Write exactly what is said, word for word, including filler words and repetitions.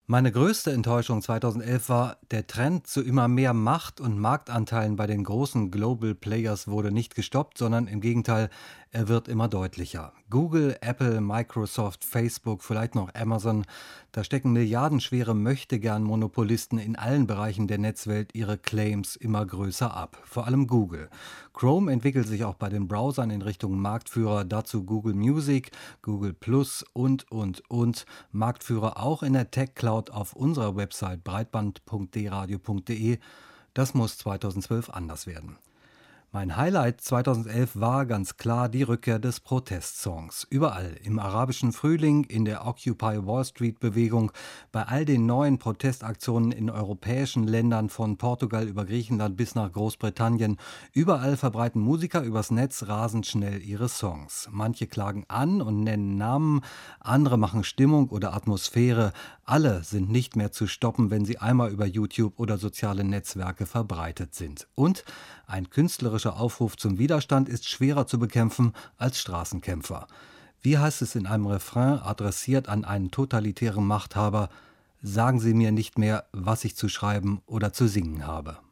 Meine größte Enttäuschung zweitausendelf war, der Trend zu immer mehr Macht und Marktanteilen bei den großen Global Players wurde nicht gestoppt, sondern im Gegenteil, er wird immer deutlicher. Google, Apple, Microsoft, Facebook, vielleicht noch Amazon, da stecken milliardenschwere Möchtegern-Monopolisten in allen Bereichen der Netzwelt ihre Claims immer größer ab. Vor allem Google. Chrome entwickelt sich auch bei den Browsern in Richtung Marktführer, dazu Google Music, Google Plus und, und, und. Marktführer auch in der Tech-Cloud auf unserer Website breitband punkt d radio punkt de. Das muss zweitausendzwölf anders werden. Mein Highlight zweitausendelf war ganz klar die Rückkehr des Protestsongs. Überall, im arabischen Frühling, in der Occupy Wall Street Bewegung, bei all den neuen Protestaktionen in europäischen Ländern von Portugal über Griechenland bis nach Großbritannien, überall verbreiten Musiker übers Netz rasend schnell ihre Songs. Manche klagen an und nennen Namen, andere machen Stimmung oder Atmosphäre. Alle sind nicht mehr zu stoppen, wenn sie einmal über YouTube oder soziale Netzwerke verbreitet sind. Und ein künstlerischer Aufruf zum Widerstand ist schwerer zu bekämpfen als Straßenkämpfer. Wie heißt es in einem Refrain, adressiert an einen totalitären Machthaber: Sagen Sie mir nicht mehr, was ich zu schreiben oder zu singen habe.